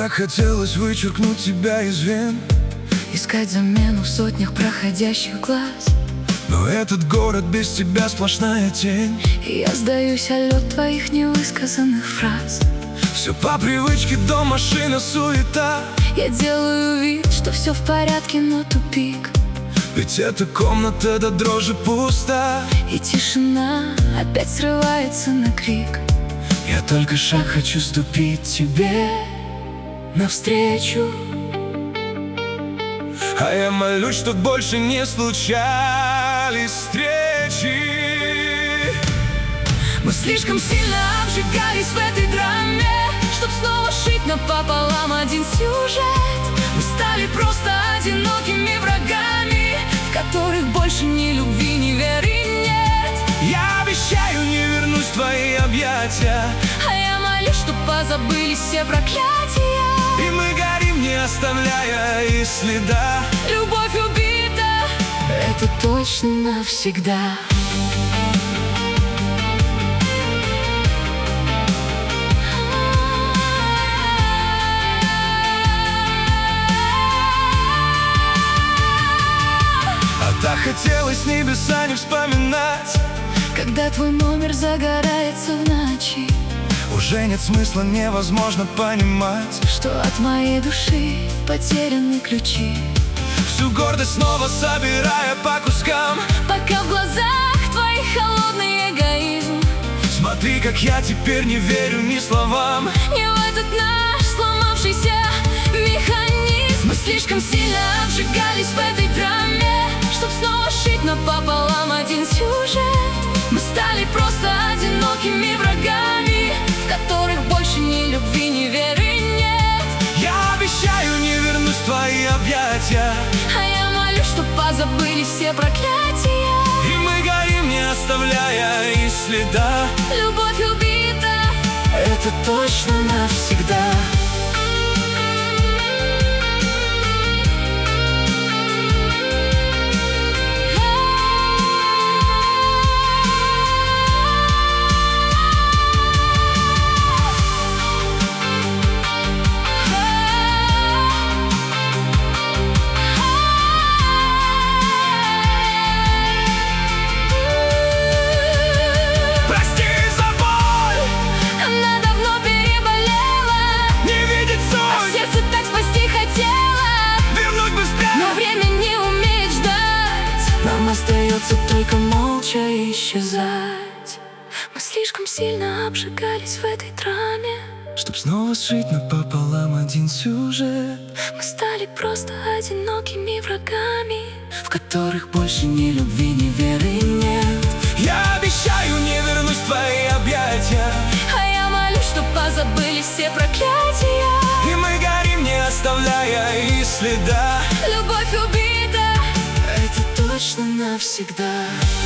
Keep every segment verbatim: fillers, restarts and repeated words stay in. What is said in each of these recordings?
так хотелось вычеркнуть тебя из вен, искать замену в сотнях проходящих глаз. но этот город без тебя сплошная тень. И я сдаюсь, а лед твоих невысказанных фраз. Все по привычке, дом, машина, суета. Я делаю вид, что все в порядке, но тупик. Ведь эта комната до дрожи пуста, и тишина опять срывается на крик. Я только шаг хочу ступить тебе навстречу, а я молюсь, чтоб больше не случались встречи. Мы слишком сильно обжигались в этой драме, чтоб снова шить напополам один сюжет. Мы стали просто одинокими врагами, в которых больше ни любви, ни веры нет. Я обещаю, не вернусь в твои объятия, а я молюсь, чтоб позабылись все проклятия. и мы горим, не оставляя и следа. Любовь убита, это точно навсегда. Так хотелось небеса не вспоминать, когда твой номер загорается в ночи. уже нет смысла, невозможно понимать, что от моей души потеряны ключи. всю гордость снова собирая по кускам, пока в глазах твоих холодный эгоизм. Смотри, как я теперь не верю ни словам, не в этот наш сломавшийся механизм. Мы слишком сильно обжигались в этой драме, чтоб снова шить напополам один сюжет. Мы стали просто одинокими врагами, в которых больше ни любви, ни веры нет. Я обещаю, не вернусь в твои объятия, а я молюсь, чтоб позабыли все проклятия. и мы горим, не оставляя и следа. Любовь убита, это точно навсегда. Остается только молча исчезать. Мы слишком сильно обжигались в этой драме, чтоб снова сшить напополам один сюжет. Мы стали просто одинокими врагами, в которых больше ни любви, ни веры нет. Я обещаю, не вернусь в твои объятия, а я молюсь, чтоб позабыли все проклятия. и мы горим, не оставляя и следа. Любовь убита, это точно навсегда.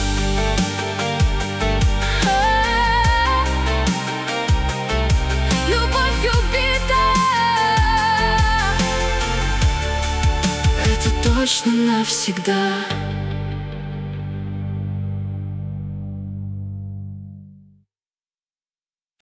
Любовь убита, это точно навсегда.